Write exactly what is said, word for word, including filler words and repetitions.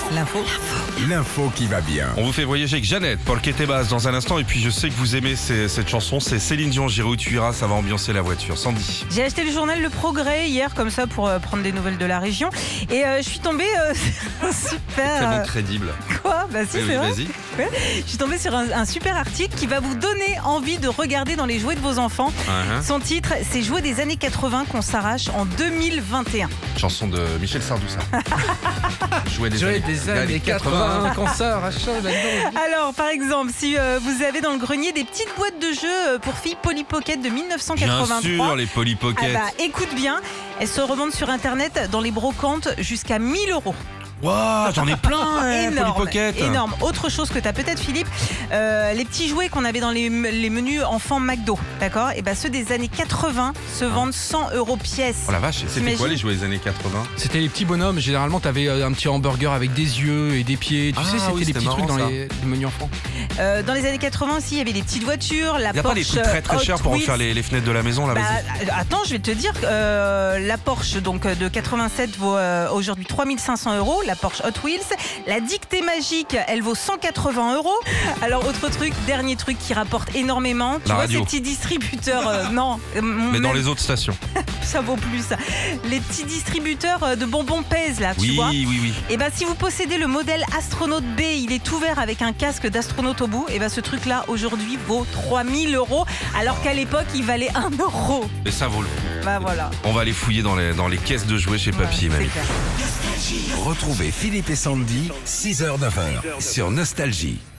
L'info. L'info qui va bien. On vous fait voyager avec Jeannette, Paul Ketebas dans un instant. Et puis je sais que vous aimez ces- cette chanson, c'est Céline Dion, J'irai où tu iras, ça va ambiancer la voiture. Sandy. J'ai acheté le journal Le Progrès hier, comme ça, pour euh, prendre des nouvelles de la région. Et euh, je suis tombée euh, sur un super... Tellement euh, crédible. Quoi Bah si, Oui, c'est oui, vrai. vas-y. Je suis tombée sur un, un super article qui va vous donner envie de regarder dans les jouets de vos enfants. Uh-huh. Son titre, c'est Jouets des années quatre-vingts qu'on s'arrache en deux mille vingt et un. Chanson de Michel Sardou, ça. Jouer des Jouer années, des années quatre-vingts, qu'on s'arrache là-dedans. Alors, par exemple, si euh, vous avez dans le grenier des petites boîtes de jeux euh, pour filles Polly Pocket de mille neuf cent Bien quatre-vingt-trois. sûr, les Polly Ah Pocket. bah, écoute bien, elles se revendent sur internet dans les brocantes jusqu'à mille euros. Waouh, j'en ai plein, hein, Polly Énorme, Pocket. énorme. Autre chose que tu as peut-être, Philippe, euh, les petits jouets qu'on avait dans les, les menus enfants McDo, d'accord. Et bah ceux des années quatre-vingts se vendent cent euros pièce. Oh la vache, c'était T'imagines quoi les jouets des années quatre-vingts? C'était les petits bonhommes. Généralement, t'avais euh, un petit hamburger avec des yeux et des pieds. Tu Ah sais, c'était oui, les c'était petits trucs marrant, dans ça. les, les menus enfants. Euh, dans les années quatre-vingts aussi, il y avait des petites voitures, la Il n'y a Porsche pas des trucs très très Hot chers pour en Wheels. faire les, les fenêtres de la maison là, Bah, vas-y. euh, attends, je vais te dire, euh, la Porsche donc euh, de quatre-vingt-sept vaut euh, aujourd'hui trois mille cinq cents euros, la Porsche Hot Wheels. La dictée magique, elle vaut cent quatre-vingts euros. Alors autre truc, dernier truc qui rapporte énormément, tu La vois radio. ces petits distributeurs, euh, non, euh, Mais même dans les autres stations. ça vaut plus. Les petits distributeurs euh, de bonbons pèse là, tu Oui, vois. oui, oui. Et bah si vous possédez le modèle astronaute B, il est ouvert avec un casque d'astronaute au bout. Et bah ce truc là aujourd'hui vaut trois mille euros, alors qu'à l'époque il valait un euro. Et ça vaut le coup. Bah voilà. On va aller fouiller dans les, dans les caisses de jouets chez Papy et Ouais, Mamie. c'est clair. Retrouvez Philippe et Sandy, six heures neuf heures sur Nostalgie.